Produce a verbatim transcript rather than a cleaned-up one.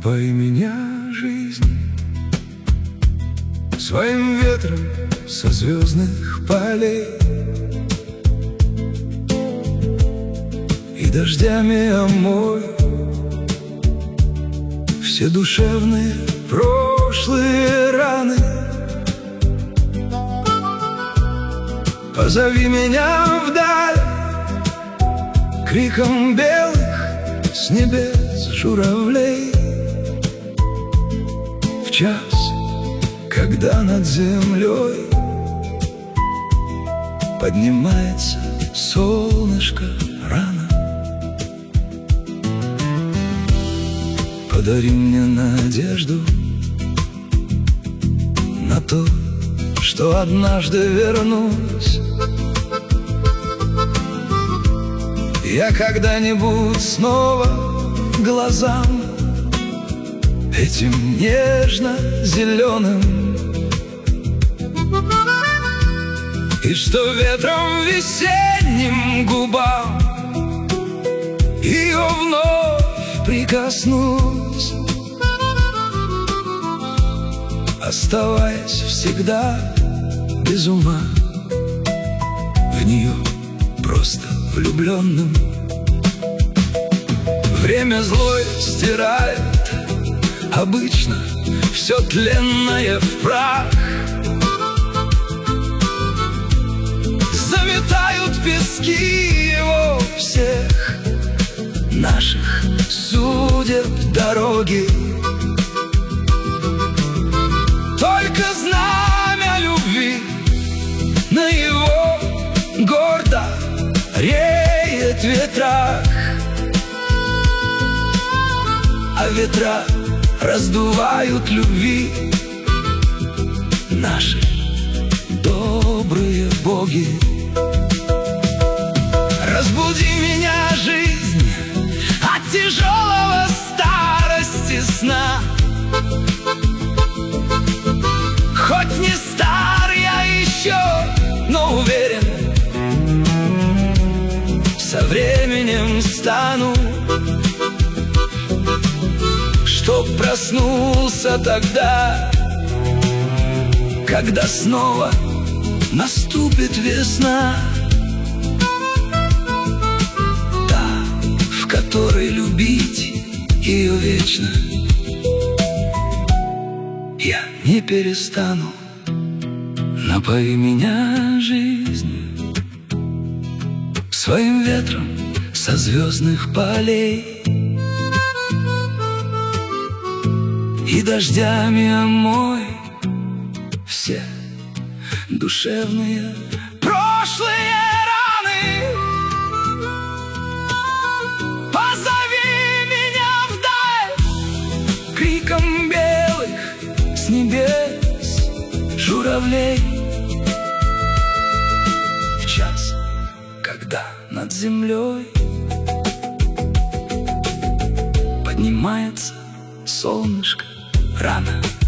Напои меня, жизнь, своим ветром со звездных полей и дождями омой все душевные прошлые раны. Позови меня вдаль криком белых с небес журавлей, в час, когда над землей поднимается солнышко рано. Подари мне надежду на то, что однажды вернусь я когда-нибудь снова глазам этим нежно-зеленым, и что ветром весенним губам ее вновь прикоснусь, оставаясь всегда без ума в нее просто влюбленным. Время злое стирает обычно все тленное в прах, заметают пески его всех наших судеб дороги. Только знамя любви на его гордо реет в ветрах, а ветра раздувают любви наши добрые боги. Разбуди меня, жизнь, от тяжелого старости сна. Хоть не стар я еще, но уверен, со временем стану, чтоб проснулся тогда, когда снова наступит весна, та, в которой любить ее вечно я не перестану. Напои меня, жизнь, своим ветром со звездных полей и дождями омой все душевные прошлые раны. Позови меня вдаль криком белых с небес журавлей, в час, когда над землей поднимается солнышко рано.